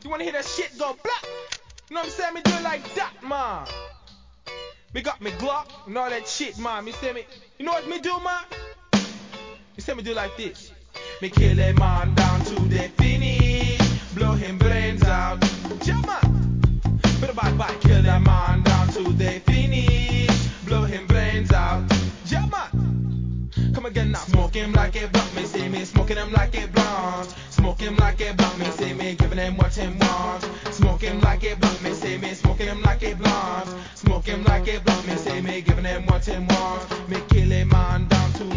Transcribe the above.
You wanna hear that shit go black? You know what I'm saying? Me do it like that, man. Me got me Glock and all that shit, man. Me say me, you know what me do, man? Me say me do like this. Me kill a man down to the finish, blow him brains out. Yeah, man. But bad, kill a man down to the finish, blow him brains out. Yeah, man. Come again now. Smoke him like a blunt, me say me smoking him like a blunt. Smoke him like a blunt, me say me giving him what him want. Smoke him like a blunt, me say me smoking him like a blunt. Smoke him like a blunt, me say me giving him what him want. Me